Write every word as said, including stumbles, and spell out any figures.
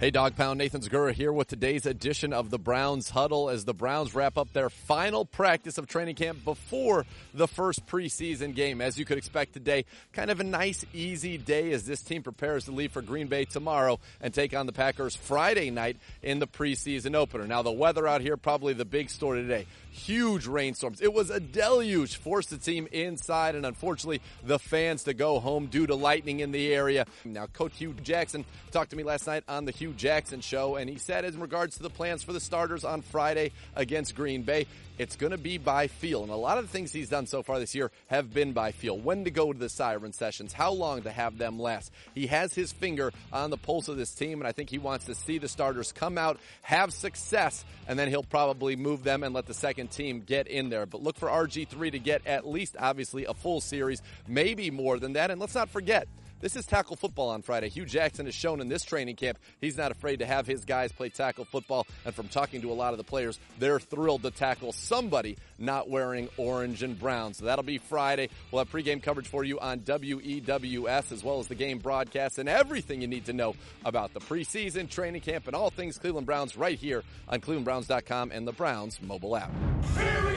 Hey, Dog Pound, Nathan Zagura here with today's edition of the Browns Huddle as the Browns wrap up their final practice of training camp before the first preseason game. As you could expect today, kind of a nice, easy day as this team prepares to leave for Green Bay tomorrow and take on the Packers Friday night in the preseason opener. Now, the weather out here, probably the big story today. Huge rainstorms. It was a deluge, forced the team inside, and unfortunately, the fans to go home due to lightning in the area. Now, Coach Hugh Jackson talked to me last night on the Hugh Jackson Show, and he said in regards to the plans for the starters on Friday against Green Bay, it's going to be by feel. And a lot of the things he's done so far this year have been by feel. When to go to the siren sessions, how long to have them last. He has his finger on the pulse of this team, and I think he wants to see the starters come out, have success, and then he'll probably move them and let the second team get in there. But look for R G three to get at least, obviously, a full series, maybe more than that. And let's not forget, this is tackle football on Friday. Hugh Jackson has shown in this training camp he's not afraid to have his guys play tackle football. And from talking to a lot of the players, they're thrilled to tackle somebody not wearing orange and brown. So that'll be Friday. We'll have pregame coverage for you on W E W S as well as the game broadcast and everything you need to know about the preseason, training camp, and all things Cleveland Browns right here on Cleveland Browns dot com and the Browns mobile app.